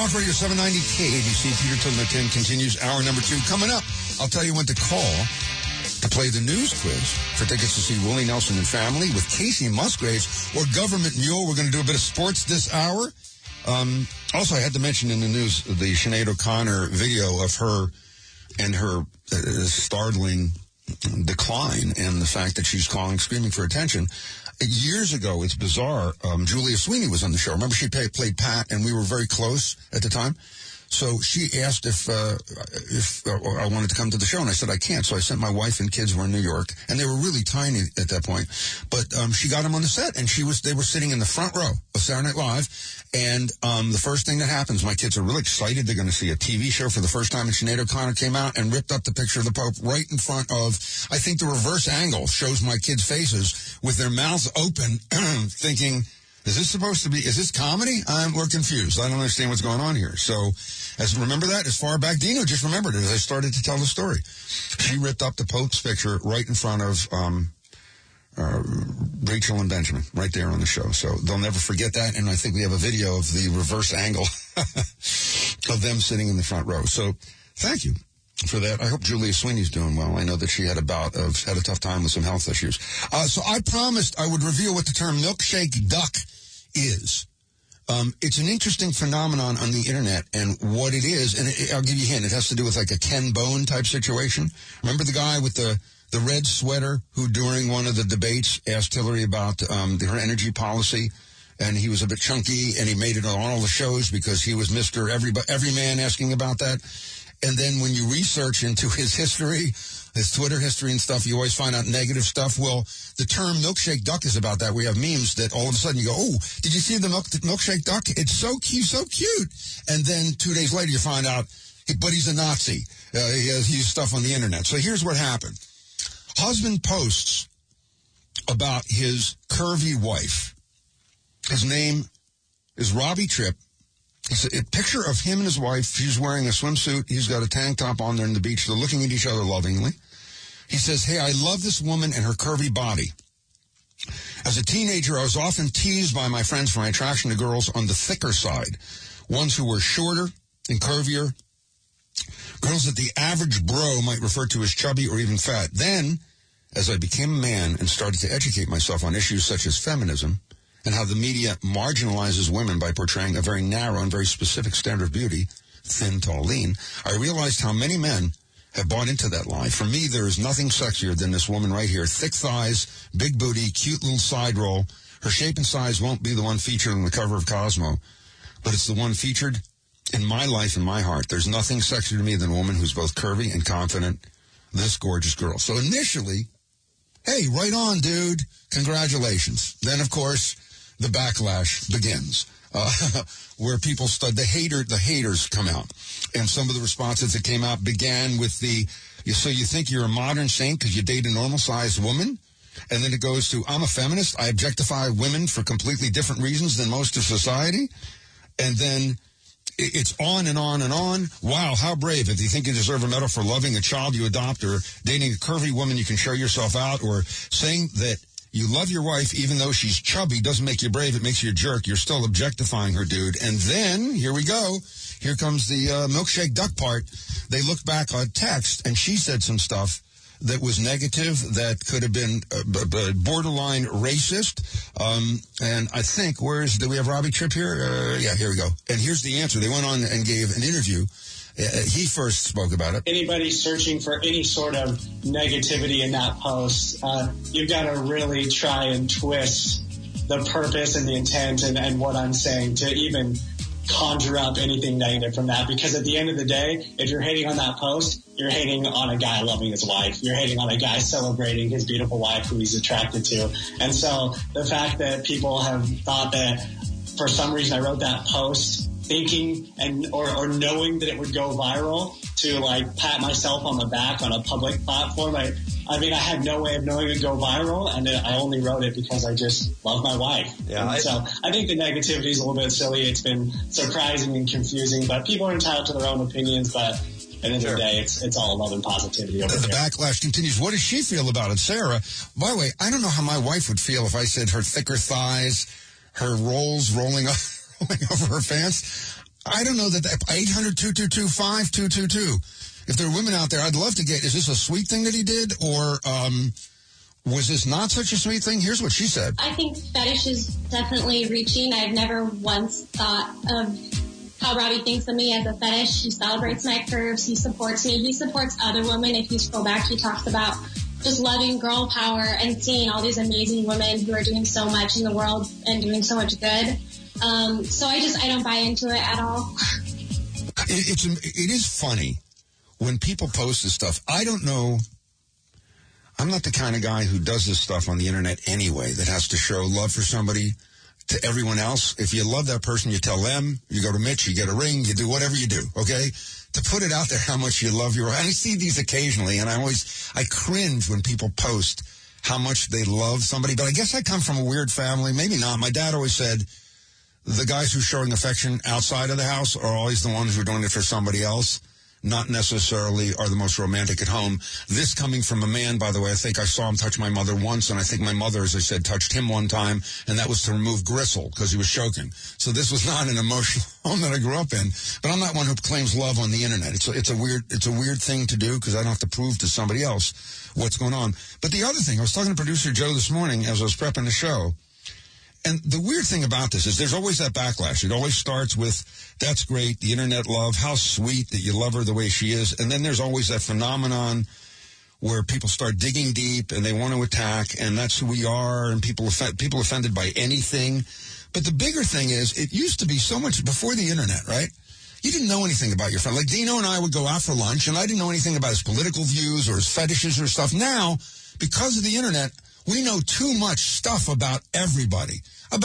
Talk Radio 790 KABC. Peter Till No 10 continues. Hour number 2 coming up. I'll tell you when to call to play the news quiz for tickets to see Willie Nelson and Family with Casey Musgraves or Government Mule. We're going to do a bit of sports this hour. Also, I had to mention in the news the Sinead O'Connor video of her and her startling decline and the fact that she's calling, screaming for attention. Years ago, it's bizarre, Julia Sweeney was on the show. Remember, she played Pat, and we were very close at the time. So she asked if I wanted to come to the show, and I said I can't. So I sent my wife and kids who were in New York, and they were really tiny at that point. But she got them on the set, and they were sitting in the front row of Saturday Night Live. And the first thing that happens, my kids are really excited. They're going to see a TV show for the first time, and Sinead O'Connor came out and ripped up the picture of the Pope right in front of, I think the reverse angle shows my kids' faces with their mouths open, thinking, is this comedy? We're confused. I don't understand what's going on here. So, remember that? As far back, Dino just remembered it as I started to tell the story. She ripped up the Pope's picture right in front of Rachel and Benjamin, right there on the show. So they'll never forget that, and I think we have a video of the reverse angle of them sitting in the front row. So thank you for that. I hope Julia Sweeney's doing well. I know that she had a tough time with some health issues. So I promised I would reveal what the term milkshake duck is. It's an interesting phenomenon on the internet, and what it is, and I'll give you a hint, it has to do with like a Ken Bone type situation. Remember the guy with the red sweater who during one of the debates asked Hillary about her energy policy, and he was a bit chunky, and he made it on all the shows because he was Mr. Every man asking about that. And then when you research into his history, his Twitter history and stuff, you always find out negative stuff. Well, the term milkshake duck is about that. We have memes that all of a sudden you go, oh, did you see the milkshake duck? It's so cute, so cute. And then 2 days later you find out, but he's a Nazi. He used stuff on the internet. So here's what happened. Husband posts about his curvy wife. His name is Robbie Tripp. It's a picture of him and his wife. She's wearing a swimsuit. He's got a tank top on there in the beach. They're looking at each other lovingly. He says, hey, I love this woman and her curvy body. As a teenager, I was often teased by my friends for my attraction to girls on the thicker side, ones who were shorter and curvier, girls that the average bro might refer to as chubby or even fat. Then, as I became a man and started to educate myself on issues such as feminism, and how the media marginalizes women by portraying a very narrow and very specific standard of beauty, thin, tall, lean, I realized how many men have bought into that lie. For me, there is nothing sexier than this woman right here. Thick thighs, big booty, cute little side roll. Her shape and size won't be the one featured on the cover of Cosmo, but it's the one featured in my life and my heart. There's nothing sexier to me than a woman who's both curvy and confident, this gorgeous girl. So initially, hey, right on, dude. Congratulations. Then, of course, the backlash begins, where people the haters come out. And some of the responses that came out began with so you think you're a modern saint because you date a normal-sized woman? And then it goes to, I'm a feminist. I objectify women for completely different reasons than most of society. And then it's on and on and on. Wow, how brave. If you think you deserve a medal for loving a child you adopt or dating a curvy woman you can show yourself out, or saying that you love your wife even though she's chubby doesn't make you brave, it makes you a jerk. You're still objectifying her, dude. And then, here we go. Here comes the milkshake duck part. They looked back on text, and she said some stuff that was negative, that could have been borderline racist. And I think, do we have Robbie Tripp here? Yeah, here we go. And here's the answer. They went on and gave an interview. He first spoke about it. Anybody searching for any sort of negativity in that post, you've got to really try and twist the purpose and the intent and what I'm saying to even conjure up anything negative from that. Because at the end of the day, if you're hating on that post, you're hating on a guy loving his wife. You're hating on a guy celebrating his beautiful wife who he's attracted to. And so the fact that people have thought that for some reason I wrote that post thinking or knowing that it would go viral to like pat myself on the back on a public platform. I mean, I had no way of knowing it would go viral, and I only wrote it because I just love my wife. Yeah, so I think the negativity is a little bit silly. It's been surprising and confusing, but people are entitled to their own opinions. But at the end of the day, it's all love and positivity over the here. Backlash continues. What does she feel about it? Sarah, by the way, I don't know how my wife would feel if I said her thicker thighs, her rolls rolling over her pants. I don't know that 800-222-5222. If there are women out there, I'd love to get, is this a sweet thing that he did, or was this not such a sweet thing? Here's what she said. I think fetish is definitely reaching. I've never once thought of how Robbie thinks of me as a fetish. He celebrates my curves. He supports me. He supports other women. If you scroll back, he talks about just loving girl power and seeing all these amazing women who are doing so much in the world and doing so much good. So I don't buy into it at all. It is funny when people post this stuff. I don't know. I'm not the kind of guy who does this stuff on the internet anyway, that has to show love for somebody to everyone else. If you love that person, you tell them, you go to Mitch, you get a ring, you do whatever you do, okay? To put it out there how much you love and I see these occasionally, and I cringe when people post how much they love somebody, but I guess I come from a weird family. Maybe not. My dad always said, the guys who are showing affection outside of the house are always the ones who are doing it for somebody else, not necessarily are the most romantic at home. This coming from a man, by the way, I think I saw him touch my mother once, and I think my mother, as I said, touched him one time, and that was to remove gristle because he was choking. So this was not an emotional home that I grew up in, but I'm not one who claims love on the internet. It's a weird thing to do because I don't have to prove to somebody else what's going on. But the other thing, I was talking to producer Joe this morning as I was prepping the show, and the weird thing about this is there's always that backlash. It always starts with, that's great, the internet love, how sweet that you love her the way she is. And then there's always that phenomenon where people start digging deep and they want to attack, and that's who we are, and people offended by anything. But the bigger thing is, it used to be so much before the internet, right? You didn't know anything about your friend. Like Dino and I would go out for lunch, and I didn't know anything about his political views or his fetishes or stuff. Now, because of the internet, we know too much stuff about everybody,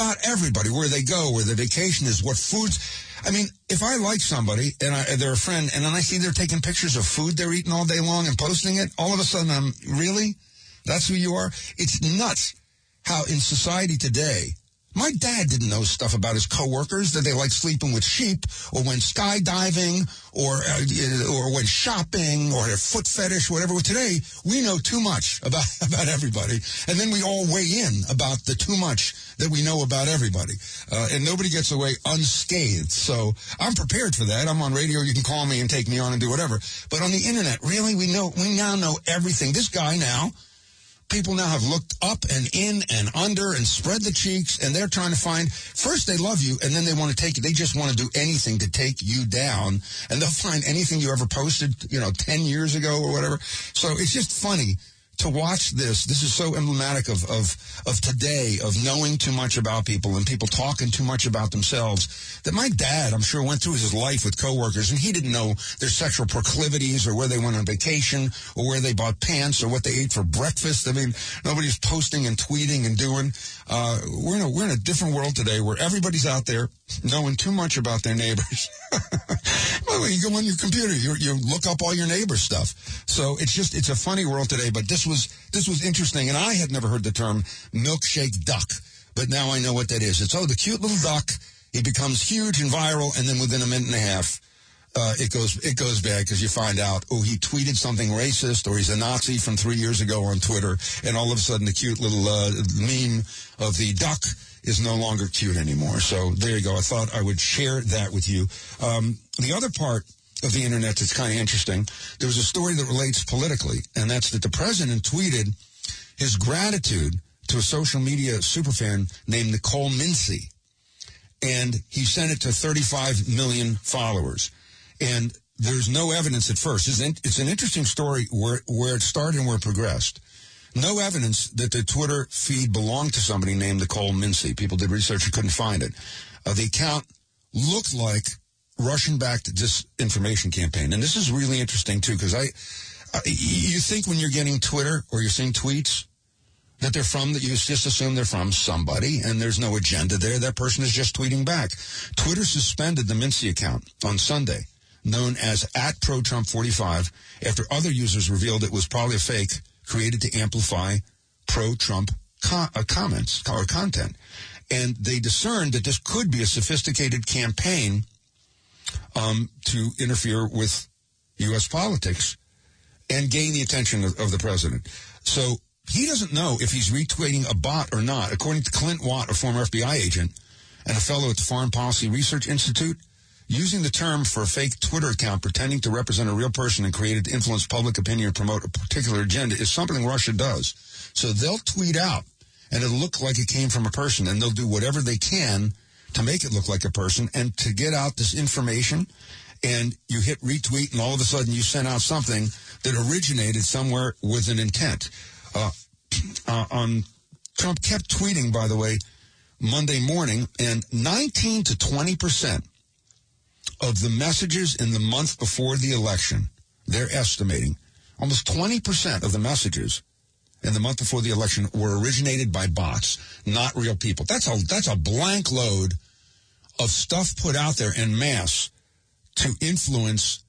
where they go, where their vacation is, what foods. I mean, if I like somebody and they're a friend, and then I see they're taking pictures of food they're eating all day long and posting it, all of a sudden really? That's who you are? It's nuts how in society today, my dad didn't know stuff about his coworkers, that they like sleeping with sheep, or went skydiving, or went shopping, or had a foot fetish, whatever. Today, we know too much about everybody, and then we all weigh in about the too much that we know about everybody, and nobody gets away unscathed. So I'm prepared for that. I'm on radio. You can call me and take me on and do whatever. But on the internet, really, we now know everything. This guy now. People now have looked up and in and under and spread the cheeks, and they're trying to find, first they love you, and then they want to take you. They just want to do anything to take you down, and they'll find anything you ever posted, 10 years ago or whatever. So it's just funny to watch this. This is so emblematic of today, of knowing too much about people and people talking too much about themselves, that my dad, I'm sure, went through his life with coworkers, and he didn't know their sexual proclivities or where they went on vacation or where they bought pants or what they ate for breakfast. I mean, nobody's posting and tweeting and doing. We're in a different world today where everybody's out there knowing too much about their neighbors. By the way, you go on your computer, you look up all your neighbors' stuff. So it's a funny world today, but this was interesting, and I had never heard the term milkshake duck, but now I know what that is. It's, the cute little duck, it becomes huge and viral, and then within a minute and a half, it goes bad because you find out, he tweeted something racist, or he's a Nazi from 3 years ago on Twitter, and all of a sudden the cute little meme of the duck is no longer cute anymore. So there you go. I thought I would share that with you. The other part of the internet that's kind of interesting, there was a story that relates politically, and that's that the president tweeted his gratitude to a social media superfan named Nicole Mincy, and he sent it to 35 million followers. And there's no evidence at first. It's an interesting story where it started and where it progressed. No evidence that the Twitter feed belonged to somebody named Nicole Mincy. People did research and couldn't find it. The account looked like Russian-backed disinformation campaign. And this is really interesting, too, because you think when you're getting Twitter or you're seeing tweets that they're from, that you just assume they're from somebody, and there's no agenda there. That person is just tweeting back. Twitter suspended the Mincy account on Sunday, known as @ProTrump45, after other users revealed it was probably a fake created to amplify pro-Trump comments or content. And they discerned that this could be a sophisticated campaign to interfere with U.S. politics and gain the attention of the president. So he doesn't know if he's retweeting a bot or not. According to Clint Watt, a former FBI agent and a fellow at the Foreign Policy Research Institute, Using the term for a fake Twitter account pretending to represent a real person and created to influence public opinion or promote a particular agenda is something Russia does. So they'll tweet out, and it'll look like it came from a person, and they'll do whatever they can to make it look like a person and to get out this information. And you hit retweet, and all of a sudden you send out something that originated somewhere with an intent. Trump kept tweeting, by the way, Monday morning, and 19 to 20% of the messages in the month before the election, they're estimating, almost 20% of the messages in the month before the election were originated by bots, not real people. That's a blank load of stuff put out there en masse to influence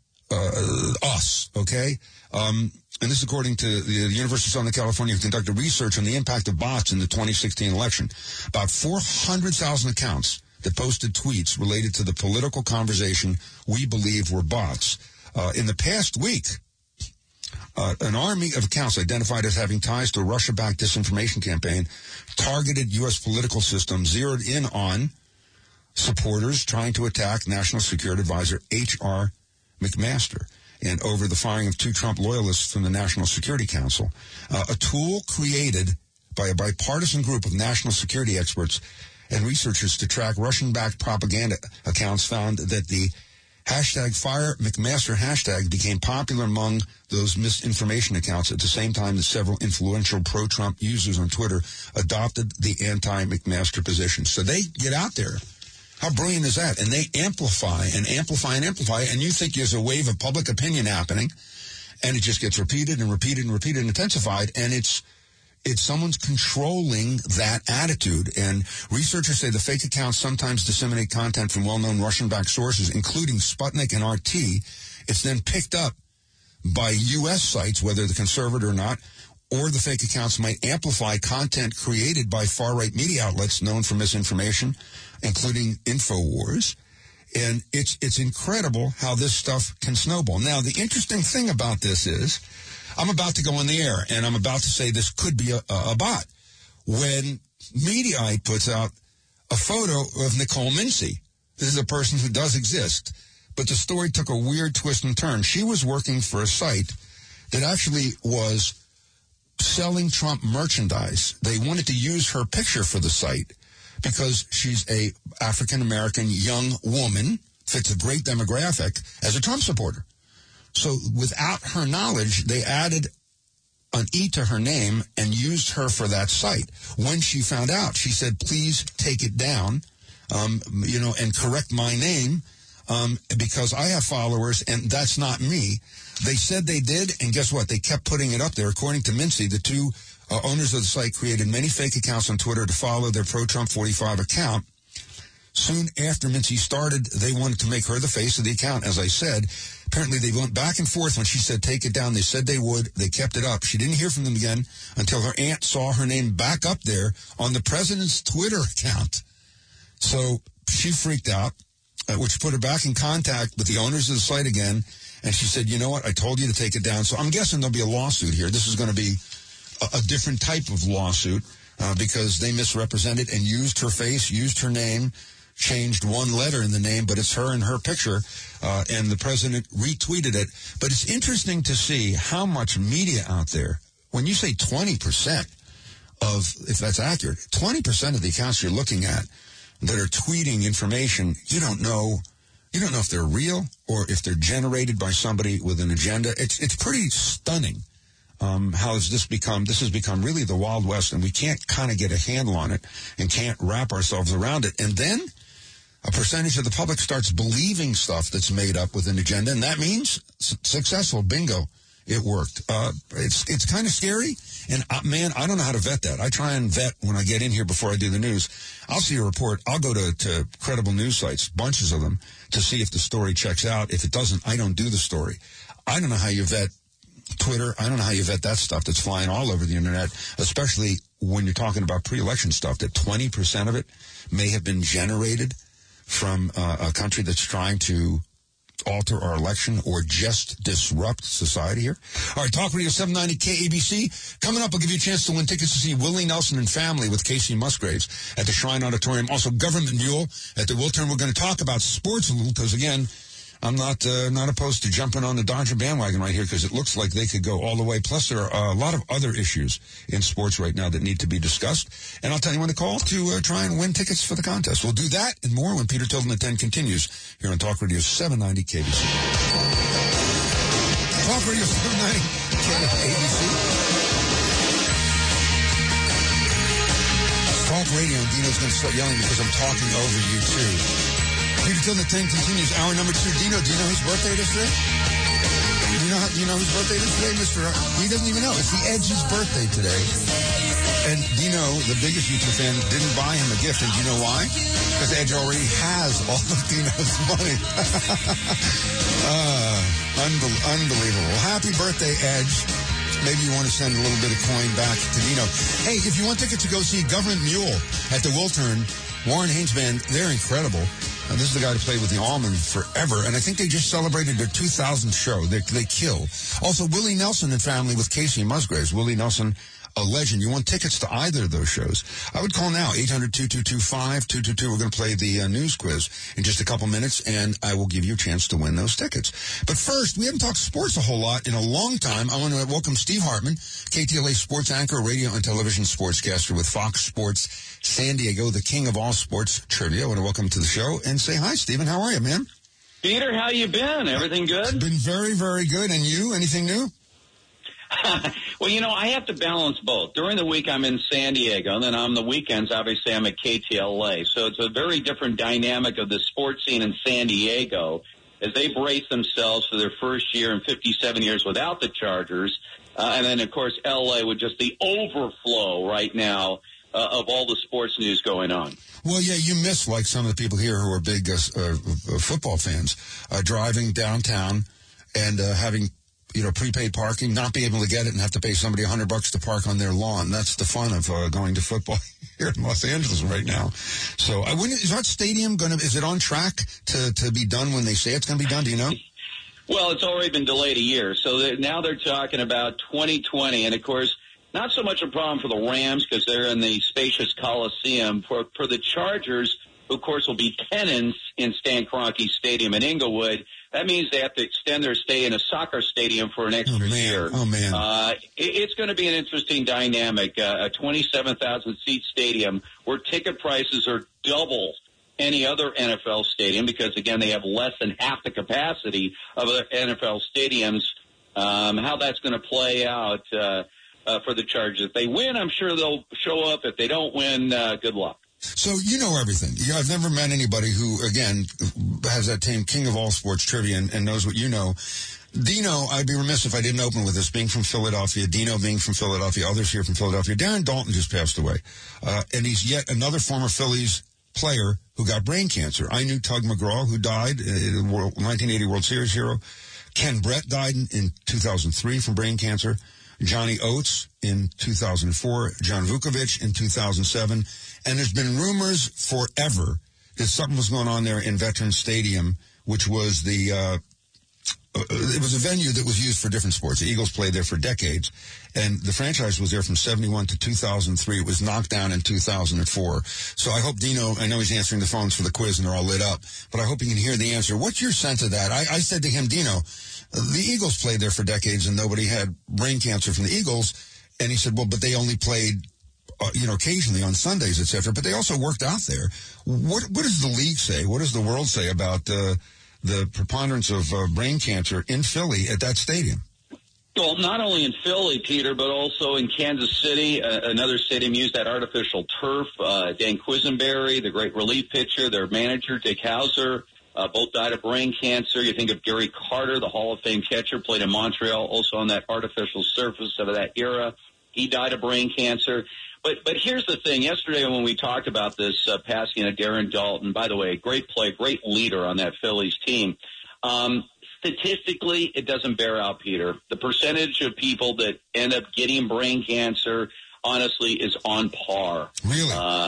us, okay? And this is according to the University of Southern California, who conducted research on the impact of bots in the 2016 election. About 400,000 accounts that posted tweets related to the political conversation we believe were bots. In the past week, an army of accounts identified as having ties to a Russia-backed disinformation campaign targeted U.S. political system, zeroed in on supporters trying to attack National Security Advisor H.R. McMaster, and over the firing of 2 Trump loyalists from the National Security Council. A tool created by a bipartisan group of national security experts and researchers to track Russian-backed propaganda accounts found that the hashtag Fire McMaster hashtag became popular among those misinformation accounts at the same time that several influential pro-Trump users on Twitter adopted the anti-McMaster position. So they get out there. How brilliant is that? And they amplify and amplify and amplify, and you think there's a wave of public opinion happening, and it just gets repeated and repeated and repeated and intensified, and it's someone's controlling that attitude. And researchers say the fake accounts sometimes disseminate content from well-known Russian-backed sources, including Sputnik and RT. It's then picked up by U.S. sites, whether they're conservative or not, or the fake accounts might amplify content created by far-right media outlets known for misinformation, including InfoWars. And it's incredible how this stuff can snowball. Now, the interesting thing about this is, I'm about to go on the air, and I'm about to say this could be a bot. When Mediaite puts out a photo of Nicole Mincy, this is a person who does exist, but the story took a weird twist and turn. She was working for a site that actually was selling Trump merchandise. They wanted to use her picture for the site because she's a African-American young woman, fits a great demographic, as a Trump supporter. So without her knowledge, they added an E to her name and used her for that site. When she found out, she said, please take it down, and correct my name, because I have followers and that's not me. They said they did, and guess what? They kept putting it up there. According to Mincy, the 2 owners of the site created many fake accounts on Twitter to follow their pro-Trump 45 account. Soon after Mincy started, they wanted to make her the face of the account, as I said. Apparently, they went back and forth when she said take it down. They said they would. They kept it up. She didn't hear from them again until her aunt saw her name back up there on the president's Twitter account. So she freaked out, which put her back in contact with the owners of the site again. And she said, you know what? I told you to take it down. So I'm guessing there'll be a lawsuit here. This is going to be a different type of lawsuit because they misrepresented and used her face, used her name, changed one letter in the name, but it's her and her picture, and the president retweeted it. But it's interesting to see how much media out there, when you say 20% of, if that's accurate, 20% of the accounts you're looking at that are tweeting information, you don't know if they're real or if they're generated by somebody with an agenda. It's pretty stunning how this has become really the Wild West, and we can't kind of get a handle on it and can't wrap ourselves around it. And then a percentage of the public starts believing stuff that's made up with an agenda, and that means successful. Bingo. It worked. It's kind of scary, and man, I don't know how to vet that. I try and vet when I get in here before I do the news. I'll see a report. I'll go to credible news sites, bunches of them, to see if the story checks out. If it doesn't, I don't do the story. I don't know how you vet Twitter. I don't know how you vet that stuff that's flying all over the internet, especially when you're talking about pre-election stuff, that 20% of it may have been generated from a country that's trying to alter our election or just disrupt society here. All right, Talk Radio 790 KABC. Coming up, I'll give you a chance to win tickets to see Willie Nelson and Family with Casey Musgraves at the Shrine Auditorium. Also, Government Mule at the Wiltern. We're going to talk about sports a little because, again, I'm not opposed to jumping on the Dodger bandwagon right here because it looks like they could go all the way. Plus, there are a lot of other issues in sports right now that need to be discussed. And I'll tell you when to call to try and win tickets for the contest. We'll do that and more when Peter Tilden at 10 continues here on Talk Radio 790 KBC. Talk Radio 790 KBC. Talk Radio, and Dino's going to start yelling because I'm talking over you, too. Peter Tilden at 10 continues. Hour number 2. Dino, do you know whose birthday it is today? Do you know whose birthday it is today, Mr. He doesn't even know. It's the Edge's birthday today. And Dino, the biggest YouTube fan, didn't buy him a gift. And do you know why? Because Edge already has all of Dino's money. Unbelievable. Happy birthday, Edge. Maybe you want to send a little bit of coin back to Dino. Hey, if you want tickets to go see Government Mule at the Wiltern, Warren Haynes Band, they're incredible. This is the guy who played with the Allman forever, and I think they just celebrated their 2000th show. They kill. Also, Willie Nelson and Family with Casey Musgraves. Willie Nelson, a legend. You want tickets to either of those shows? I would call now, 800-2225-222. We're going to play the news quiz in just a couple minutes, and I will give you a chance to win those tickets. But first, we haven't talked sports a whole lot in a long time. I want to welcome Steve Hartman, KTLA sports anchor, radio and television sportscaster with Fox Sports San Diego, the king of all sports trivia. I want to welcome to the show and say hi, Stephen. How are you, man? Peter, how you been? Everything good? Been very, very good. And you? Anything new? Well, I have to balance both. During the week, I'm in San Diego, and then on the weekends, obviously, I'm at KTLA. So it's a very different dynamic of the sports scene in San Diego as they brace themselves for their first year in 57 years without the Chargers. And then, of course, L.A. with just the overflow right now of all the sports news going on. Well, yeah, you miss, like some of the people here who are big football fans, driving downtown and having, prepaid parking, not be able to get it and have to pay somebody $100 to park on their lawn. That's the fun of going to football here in Los Angeles right now. So is that stadium is it on track to be done when they say it's going to be done? Do you know? Well, it's already been delayed a year. So now they're talking about 2020. And, of course, not so much a problem for the Rams because they're in the spacious Coliseum. For the Chargers, who, of course, will be tenants in Stan Kroenke Stadium in Inglewood, that means they have to extend their stay in a soccer stadium for an extra year. Oh, man. It's going to be an interesting dynamic, a 27,000-seat stadium where ticket prices are double any other NFL stadium because, again, they have less than half the capacity of other NFL stadiums. How that's going to play out for the Chargers. If they win, I'm sure they'll show up. If they don't win, good luck. So you know everything. I've never met anybody who, again, has that team king of all sports trivia and knows what you know. Dino, I'd be remiss if I didn't open with this, being from Philadelphia, Dino being from Philadelphia, others here from Philadelphia. Darren Dalton just passed away, and he's yet another former Phillies player who got brain cancer. I knew Tug McGraw, who died, 1980 World Series hero. Ken Brett died in 2003 from brain cancer. Johnny Oates in 2004, John Vukovic in 2007, and there's been rumors forever that something was going on there in Veterans Stadium, which was it was a venue that was used for different sports. The Eagles played there for decades, and the franchise was there from 71 to 2003. It was knocked down in 2004. So I hope Dino, I know he's answering the phones for the quiz and they're all lit up, but I hope you can hear the answer. What's your sense of that? I said to him, Dino, the Eagles played there for decades and nobody had brain cancer from the Eagles. And he said, well, but they only played, occasionally on Sundays, et cetera, but they also worked out there. What does the league say? What does the world say about the preponderance of brain cancer in Philly at that stadium? Well, not only in Philly, Peter, but also in Kansas City, another stadium used that artificial turf. Dan Quisenberry, the great relief pitcher, their manager, Dick Hauser, both died of brain cancer. You think of Gary Carter, the Hall of Fame catcher, played in Montreal, also on that artificial surface of that era. He died of brain cancer. But here's the thing. Yesterday when we talked about this passing of Darren Dalton, by the way, great play, great leader on that Phillies team. Statistically, it doesn't bear out, Peter. The percentage of people that end up getting brain cancer, honestly, is on par. Really?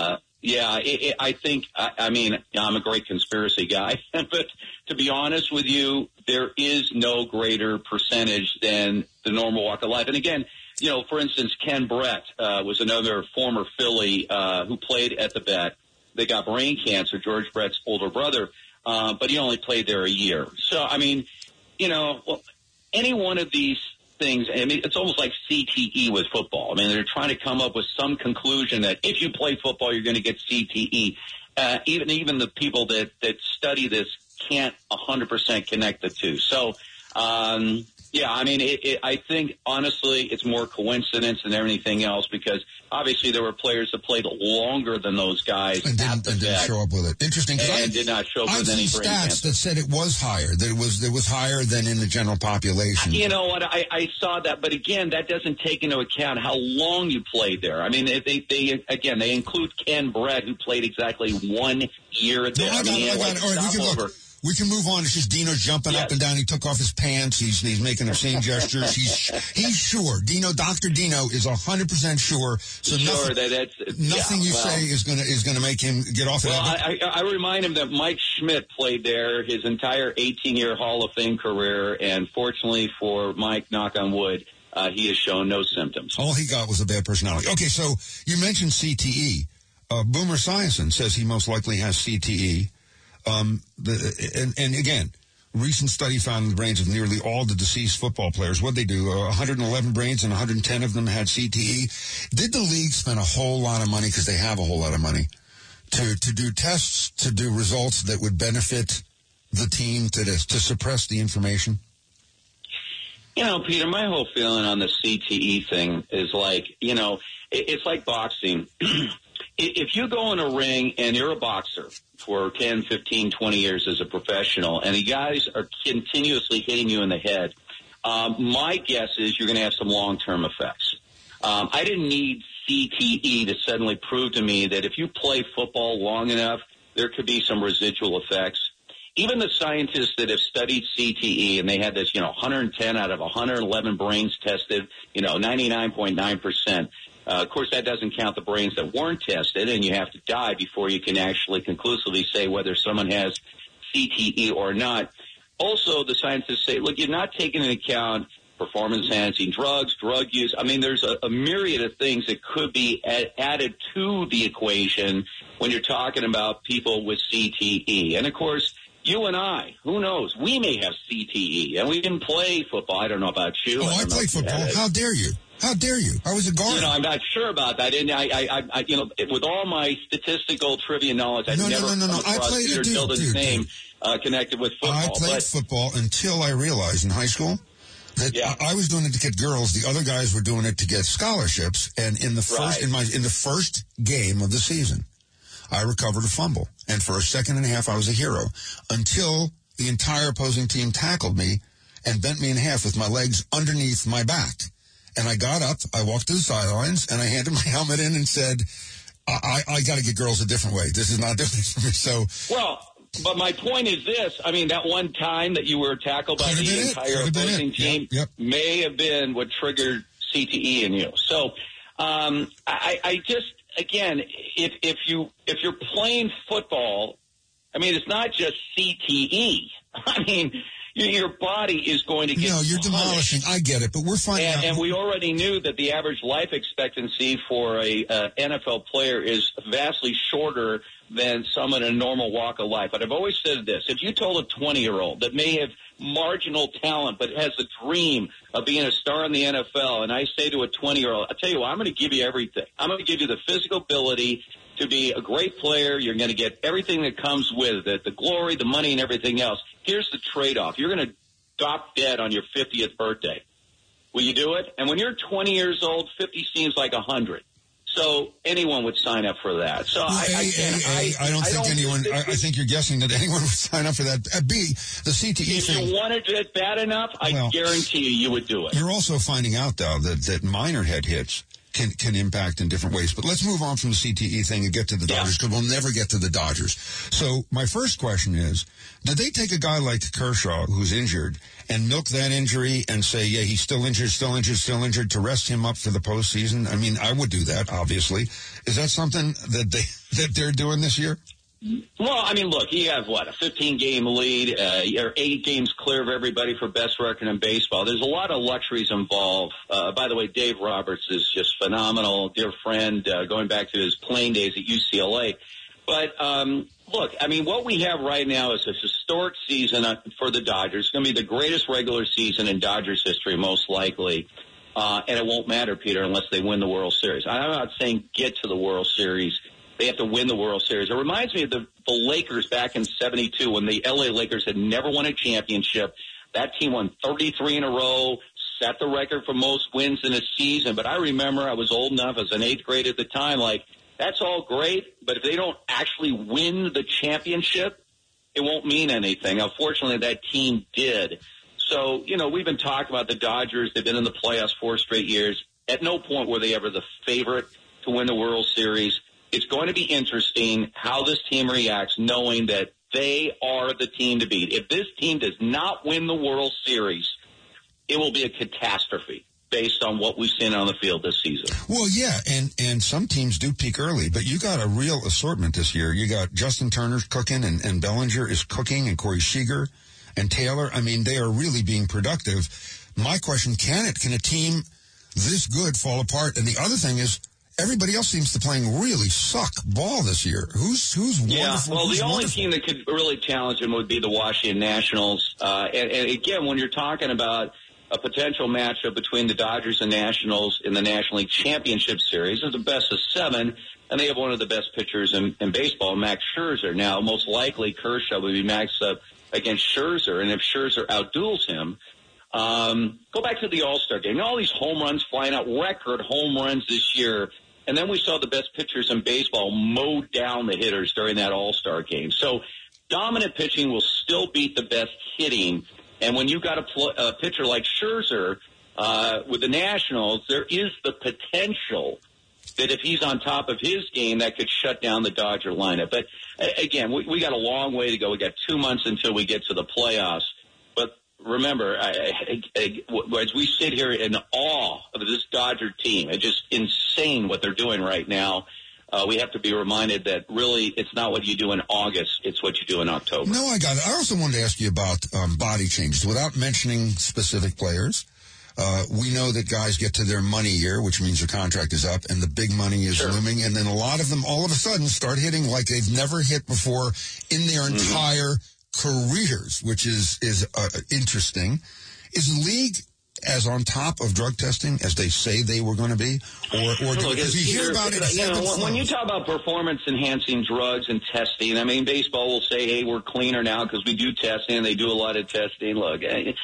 Yeah, I think, I mean, I'm a great conspiracy guy, but to be honest with you, there is no greater percentage than the normal walk of life. And again, you know, for instance, Ken Brett was another former Philly who played at the Vet. They got brain cancer, George Brett's older brother, but he only played there a year. So, I mean, you know, well, any one of these things, I mean, it's almost like CTE with football. I mean, they're trying to come up with some conclusion that if you play football, you're going to get CTE. Even the people that study this can't 100% connect the two. So, yeah, I mean, I think, honestly, it's more coincidence than anything else because, obviously, there were players that played longer than those guys and didn't show up with it. Interesting. And did not show up with any brain cancer. I've seen stats that said it was higher, that it was higher than in the general population. You know what? I saw that, but again, that doesn't take into account how long you played there. I mean, they include Ken Brett, who played exactly 1 year there. No, I got it. All right, we can move on. It's just Dino jumping up and down. He took off his pants. He's making obscene gestures. He's sure. Dr. Dino is 100% sure. So nothing you say is gonna make him get off. Well, I remind him that Mike Schmidt played there his entire 18-year Hall of Fame career, and fortunately for Mike, knock on wood, he has shown no symptoms. All he got was a bad personality. Okay, so you mentioned CTE. Boomer Esiason says he most likely has CTE. And again, recent study found in the brains of nearly all the deceased football players. What'd they do? 111 brains and 110 of them had CTE. Did the league spend a whole lot of money, because they have a whole lot of money, to do tests, to do results that would benefit the team to suppress the information? You know, Peter, my whole feeling on the CTE thing is like, you know, it's like boxing. If you go in a ring and you're a boxer for 10, 15, 20 years as a professional, and the guys are continuously hitting you in the head, my guess is you're going to have some long-term effects. I didn't need CTE to suddenly prove to me that if you play football long enough, there could be some residual effects. Even the scientists that have studied CTE, and they had this, 110 out of 111 brains tested, 99.9%. Of course, that doesn't count the brains that weren't tested, and you have to die before you can actually conclusively say whether someone has CTE or not. Also, the scientists say, look, you're not taking into account performance-enhancing drugs, drug use. I mean, there's a myriad of things that could be added to the equation when you're talking about people with CTE. And, of course, you and I, who knows, we may have CTE, and we didn't play football. I don't know about you. I played football. How dare you? How dare you? I was a guard. I'm not sure about that. I with all my statistical trivia knowledge, I've never come across Peter Tilden's name connected with football. I played football until I realized in high school that I was doing it to get girls. The other guys were doing it to get scholarships. And in the first in the first game of the season, I recovered a fumble, and for a second and a half, I was a hero until the entire opposing team tackled me and bent me in half with my legs underneath my back. And I got up, I walked to the sidelines, and I handed my helmet in and said, I got to get girls a different way. This is not different for me. So, well, but my point is this. I mean, that one time that you were tackled by the entire opposing team may have been what triggered CTE in you. So I just, again, if you're playing football, I mean, it's not just CTE. I mean, your body is going to get you're punished. Demolishing. I get it, but we're finding out. And we already knew that the average life expectancy for a NFL player is vastly shorter than someone in a normal walk of life. But I've always said this. If you told a 20-year-old that may have marginal talent but has a dream of being a star in the NFL, and I say to a 20-year-old, I tell you what, I'm going to give you everything. I'm going to give you the physical ability to be a great player. You're going to get everything that comes with it, the glory, the money, and everything else. Here's the trade-off. You're going to drop dead on your 50th birthday. Will you do it? And when you're 20 years old, 50 seems like 100. So anyone would sign up for that. So I think you're guessing that anyone would sign up for that. B, the CTE thing. If you wanted it bad enough, I guarantee you would do it. You're also finding out, though, that minor head hits can impact in different ways. But let's move on from the CTE thing and get to the Dodgers, because we'll never get to the Dodgers. So my first question is, did they take a guy like Kershaw, who's injured, and milk that injury and say, yeah, he's still injured, to rest him up for the postseason? I mean, I would do that, obviously. Is that something that that they're doing this year? Well, I mean, look, you have, a 15-game lead. You're 8 games clear of everybody for best record in baseball. There's a lot of luxuries involved. By the way, Dave Roberts is just phenomenal, dear friend, going back to his playing days at UCLA. But, look, I mean, what we have right now is a historic season for the Dodgers. It's going to be the greatest regular season in Dodgers history, most likely. And it won't matter, Peter, unless they win the World Series. I'm not saying get to the World Series. They have to win the World Series. It reminds me of the Lakers back in 72 when the L.A. Lakers had never won a championship. That team won 33 in a row, set the record for most wins in a season. But I remember I was old enough, as an 8th grade at the time, that's all great, but if they don't actually win the championship, it won't mean anything. Unfortunately, that team did. So, we've been talking about the Dodgers. They've been in the playoffs 4 straight years. At no point were they ever the favorite to win the World Series. It's going to be interesting how this team reacts, knowing that they are the team to beat. If this team does not win the World Series, it will be a catastrophe based on what we've seen on the field this season. Well, yeah, and some teams do peak early, but you got a real assortment this year. You got Justin Turner's cooking, and Bellinger is cooking, and Corey Seager and Taylor. I mean, they are really being productive. My question, can a team this good fall apart? And the other thing is, everybody else seems to playing really suck ball this year. Who's wonderful? Yeah, well, the only team that could really challenge them would be the Washington Nationals. And again, when you're talking about a potential matchup between the Dodgers and Nationals in the National League Championship Series, it's the best of 7, and they have one of the best pitchers in baseball, Max Scherzer. Now, most likely, Kershaw will be matched up against Scherzer, and if Scherzer outduels him, go back to the All-Star game. All these home runs flying out, record home runs this year. And then we saw the best pitchers in baseball mow down the hitters during that All-Star game. So dominant pitching will still beat the best hitting. And when you've got a pitcher like Scherzer with the Nationals, there is the potential that if he's on top of his game, that could shut down the Dodger lineup. But, again, we got a long way to go. We got 2 months until we get to the playoffs. But remember, as we sit here in awe of this Dodger team, it's just insane what they're doing right now. We have to be reminded that really it's not what you do in August, it's what you do in October. No, I got it. I also wanted to ask you about body changes. Without mentioning specific players, we know that guys get to their money year, which means their contract is up, and the big money is looming, and then a lot of them all of a sudden start hitting like they've never hit before in their entire careers, which is interesting. Is the league as on top of drug testing as they say they were going to be, or does you hear about it? When you talk about performance-enhancing drugs and testing, I mean, baseball will say, "Hey, we're cleaner now because we do testing." And they do a lot of testing. Look,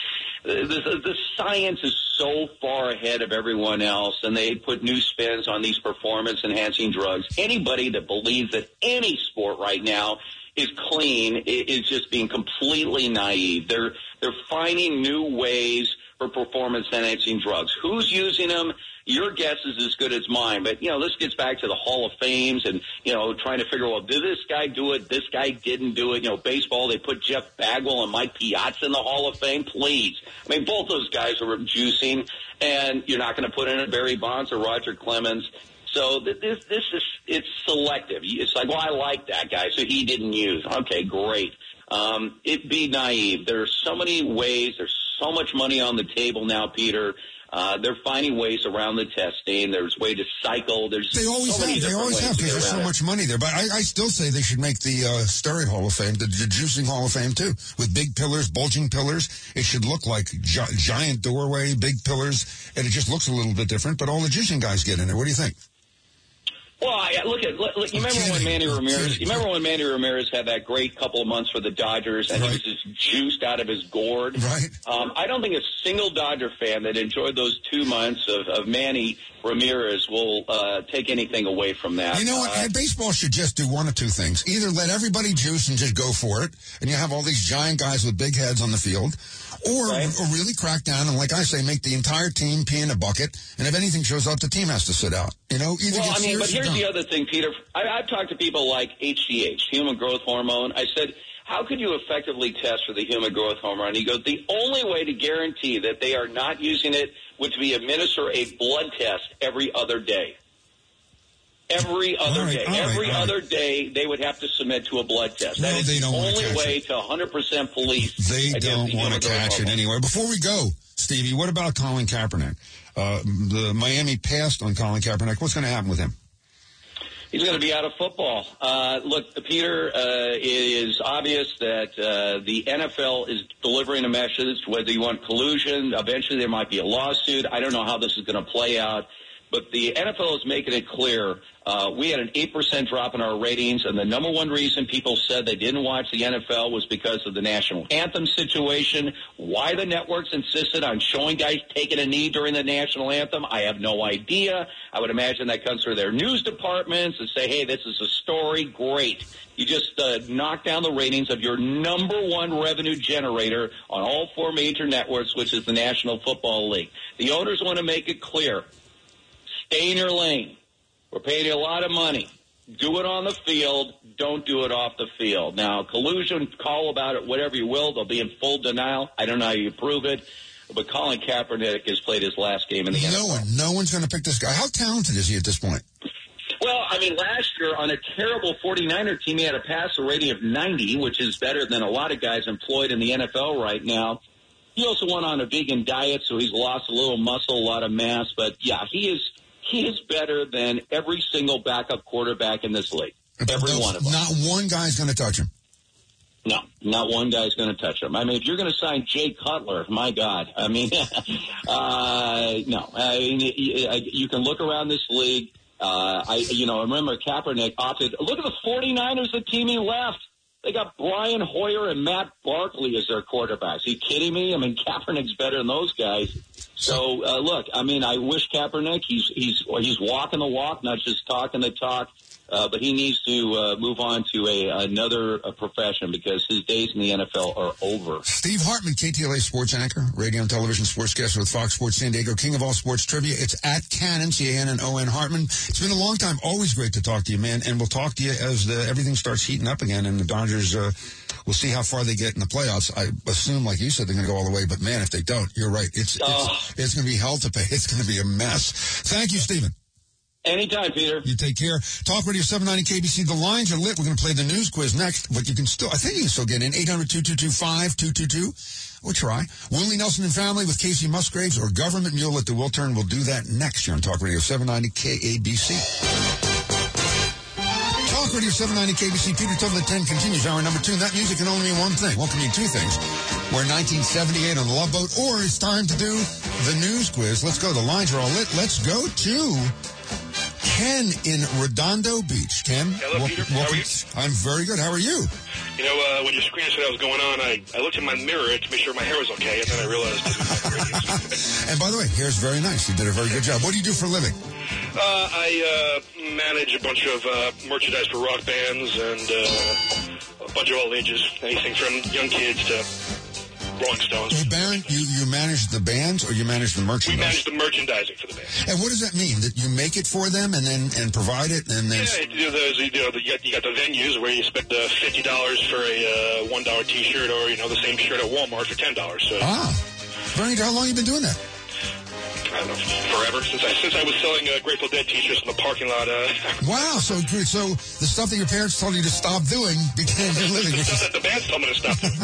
the science is so far ahead of everyone else, and they put new spins on these performance-enhancing drugs. Anybody that believes that any sport right now is clean is just being completely naive. They're finding new ways for performance-enhancing drugs. Who's using them? Your guess is as good as mine. But, this gets back to the Hall of Fames and, trying to figure out, well, did this guy do it? This guy didn't do it. Baseball, they put Jeff Bagwell and Mike Piazza in the Hall of Fame. Please. I mean, both those guys are juicing, and you're not going to put in a Barry Bonds or Roger Clemens. So it's selective. It's like, well, I like that guy, so he didn't use. Okay, great. It'd be naive. There's so many ways. There's so much money on the table now, Peter. They're finding ways around the testing. There's way to cycle. They always have because there's so much money there. But I still say they should make the steroid Hall of Fame, the juicing Hall of Fame too, with big pillars, bulging pillars. It should look like giant doorway, big pillars, and it just looks a little bit different. But all the juicing guys get in there. What do you think? Well, look. You remember when Manny Ramirez? You remember when Manny Ramirez had that great couple of months for the Dodgers, and he was just juiced out of his gourd. Right. I don't think a single Dodger fan that enjoyed those 2 months of Manny Ramirez will take anything away from that. You know what? Baseball should just do one of two things: either let everybody juice and just go for it, and you have all these giant guys with big heads on the field, or really crack down and, like I say, make the entire team pee in a bucket, and if anything shows up, the team has to sit out. But here's the other thing, Peter. I've talked to people like HGH, human growth hormone. I said, how could you effectively test for the human growth hormone? He goes, the only way to guarantee that they are not using it would be administer a blood test every other day. Every other day. Every other day, they would have to submit to a blood test. That is the only way to 100% police. They don't want to catch it anyway. Before we go, Stevie, what about Colin Kaepernick? The Miami passed on Colin Kaepernick. What's going to happen with him? He's going to be out of football. Look, Peter, it is obvious that the NFL is delivering a message, whether you want collusion. Eventually there might be a lawsuit. I don't know how this is going to play out. But the NFL is making it clear. We had an 8% drop in our ratings, and the number one reason people said they didn't watch the NFL was because of the national anthem situation. Why the networks insisted on showing guys taking a knee during the national anthem, I have no idea. I would imagine that comes through their news departments and say, hey, this is a story. Great. You just knock down the ratings of your number one revenue generator on all four major networks, which is the National Football League. The owners want to make it clear. Stay in your lane. We're paying you a lot of money. Do it on the field. Don't do it off the field. Now, collusion, call about it, whatever you will. They'll be in full denial. I don't know how you prove it. But Colin Kaepernick has played his last game in the NFL. No one's going to pick this guy. How talented is he at this point? Well, I mean, last year on a terrible 49er team, he had a passer rating of 90, which is better than a lot of guys employed in the NFL right now. He also went on a vegan diet, so he's lost a little muscle, a lot of mass. But, yeah, he is better than every single backup quarterback in this league. Every one of them. Not one guy's going to touch him. No, not one guy's going to touch him. I mean, if you're going to sign Jay Cutler, my God. I mean, no. I mean, you can look around this league. I remember Kaepernick opted. Look at the 49ers, the team he left. They got Brian Hoyer and Matt Barkley as their quarterbacks. Are you kidding me? I mean, Kaepernick's better than those guys. So, look, I mean, I wish Kaepernick, he's walking the walk, not just talking the talk, but he needs to move on to another profession because his days in the NFL are over. Steve Hartman, KTLA sports anchor, radio and television sportscaster with Fox Sports San Diego, king of all sports trivia. It's at Cannon, C-A-N-N-O-N Hartman. It's been a long time. Always great to talk to you, man. And we'll talk to you as everything starts heating up again and the Dodgers we'll see how far they get in the playoffs. I assume, like you said, they're going to go all the way. But, man, if they don't, you're right. It's going to be hell to pay. It's going to be a mess. Thank you, Stephen. Anytime, Peter. You take care. Talk Radio 790 KBC. The lines are lit. We're going to play the news quiz next. But I think you can still get in. 800-222-5222. We'll try. Willie Nelson and Family with Casey Musgraves or Government Mule at the Wiltern. We'll do that next year on Talk Radio 790 KABC. Talk Radio 790 KBC, Peter till the 10 continues. Hour number 2. That music can only mean one thing. Well, it can mean two things. We're 1978 on the Love Boat, or it's time to do the news quiz. Let's go. The lines are all lit. Let's go to Ken in Redondo Beach. Ken? Hello, Peter. How are you? I'm very good. How are you? You know, when your screen said I was going on, I looked in my mirror to make sure my hair was okay, and then I realized this was my radio. And by the way, hair's very nice. You did a very good job. What do you do for a living? I manage a bunch of merchandise for rock bands and a bunch of all ages, anything from young kids to Rolling Stones. Hey, Baron, you manage the bands or you manage the merchandise? We manage the merchandising for the band. And what does that mean? That you make it for them and provide it and then? Yeah, you got the venues where you spend $50 for a $1 T-shirt or the same shirt at Walmart for $10. So. Bernie, how long have you been doing that? I don't know, forever, since I was selling Grateful Dead T-shirts in the parking lot. Wow, so the stuff that your parents told you to stop doing became your living. The stuff that the bands told me to stop doing.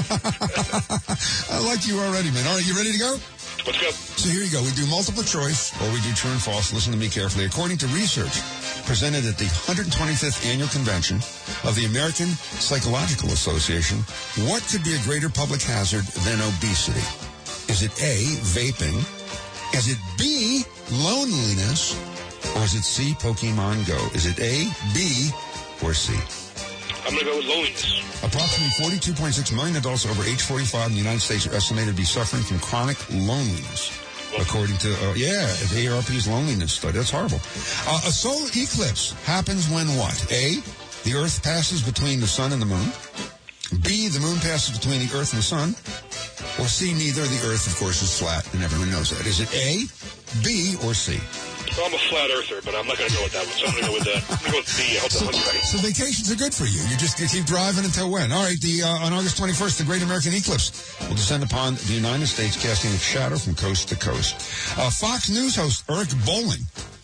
I like you already, man. All right, you ready to go? Let's go. So here you go. We do multiple choice, or we do true and false. Listen to me carefully. According to research presented at the 125th Annual Convention of the American Psychological Association, what could be a greater public hazard than obesity? Is it A, vaping? Is it B, loneliness, or is it C, Pokemon Go? Is it A, B, or C? I'm going to go with loneliness. Approximately 42.6 million adults over age 45 in the United States are estimated to be suffering from chronic loneliness, according to, the AARP's loneliness study. That's horrible. A solar eclipse happens when what? A, the Earth passes between the sun and the moon. B, the moon passes between the Earth and the sun. Or C, neither. The Earth, of course, is flat, and everyone knows that. Is it A, B, or C? Well, I'm a flat earther, but I'm not going to go with that one. So I'm going to go with B. I hope that one's right. So vacations are good for you. You just keep driving until when? All right, on August 21st, the Great American Eclipse will descend upon the United States, casting its shadow from coast to coast. Fox News host Eric Bolling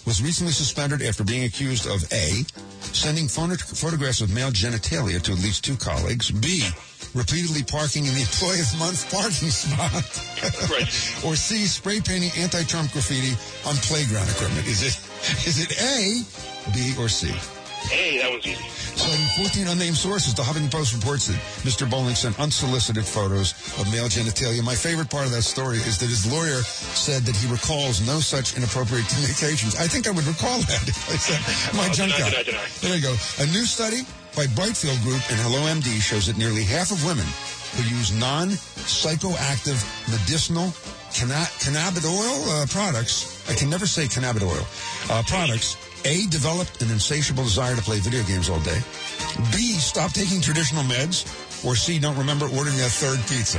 was recently suspended after being accused of A, sending photographs of male genitalia to at least 2 colleagues, B, repeatedly parking in the Employee of the Month parking spot, Right. or C, spray painting anti-Trump graffiti on playground equipment. Is it A, B, or C? Hey, that one's easy. Citing 14 unnamed sources, the Huffington Post reports that Mr. Bowling sent unsolicited photos of male genitalia. My favorite part of that story is that his lawyer said that he recalls no such inappropriate communications. I think I would recall that if I said my junk out. Deny. There you go. A new study by Brightfield Group and HelloMD shows that nearly half of women who use non-psychoactive medicinal cannabidiol products, I can never say cannabidiol, products, A, developed an insatiable desire to play video games all day, B, stop taking traditional meds, or C, don't remember ordering that third pizza.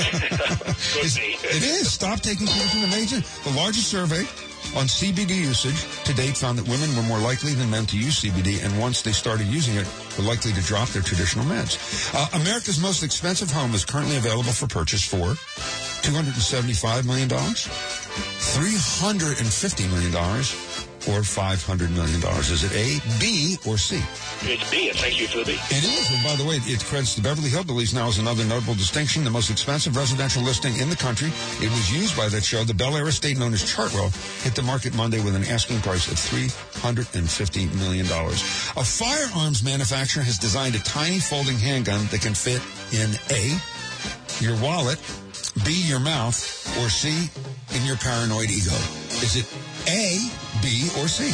It is. Stop taking traditional meds. The largest survey on CBD usage to date found that women were more likely than men to use CBD, and once they started using it, were likely to drop their traditional meds. America's most expensive home is currently available for purchase for $275 million, $350 million, or $500 million. Is it A, B, or C? It's B, and thank you for the B. It is, and by the way, it credits the Beverly Hillbillies now as another notable distinction, the most expensive residential listing in the country. It was used by that show. The Bel Air estate known as Chartwell hit the market Monday with an asking price of $350 million. A firearms manufacturer has designed a tiny folding handgun that can fit in A, your wallet, B, your mouth, or C, in your paranoid ego. Is it A, B, or C?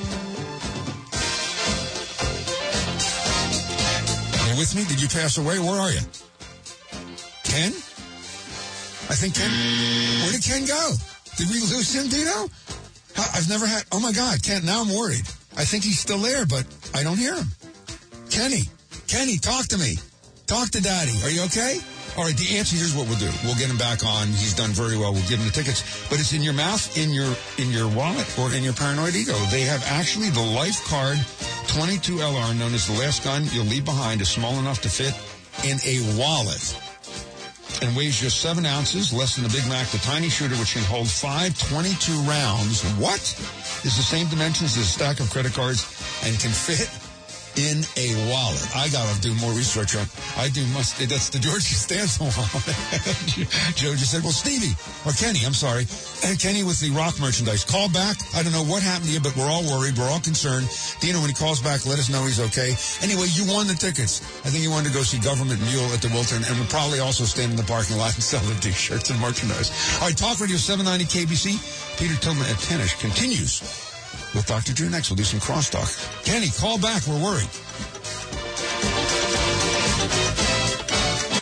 You with me? Did you pass away? Where are you? Ken? I think Ken... Where did Ken go? Did we lose him, Dino? I've never had... Oh, my God, Ken, now I'm worried. I think he's still there, but I don't hear him. Kenny, talk to me. Talk to Daddy. Are you okay? All right, the answer, here's what we'll do. We'll get him back on. He's done very well. We'll give him the tickets. But it's in your mouth, in your wallet, or in your paranoid ego. They have actually the Life Card 22 LR, known as the last gun you'll leave behind, is small enough to fit in a wallet and weighs just 7 ounces, less than a Big Mac. The tiny shooter, which can hold 5 22 rounds, is the same dimensions as a stack of credit cards and can fit in a wallet. I gotta do more research on. That's the George Costanza wallet. Joe just said, well, Stevie, or Kenny, I'm sorry. And Kenny with the rock merchandise. Call back. I don't know what happened to you, but we're all worried. We're all concerned. Dino, when he calls back, let us know he's okay. Anyway, you won the tickets. I think you wanted to go see Government Mule at the Wilton, and we'll probably also stand in the parking lot and sell the T-shirts and merchandise. All right, Talk Radio 790 KBC. Peter Tillman at 10ish continues. With Dr. Drew next. We'll do some crosstalk. Kenny, call back. We're worried.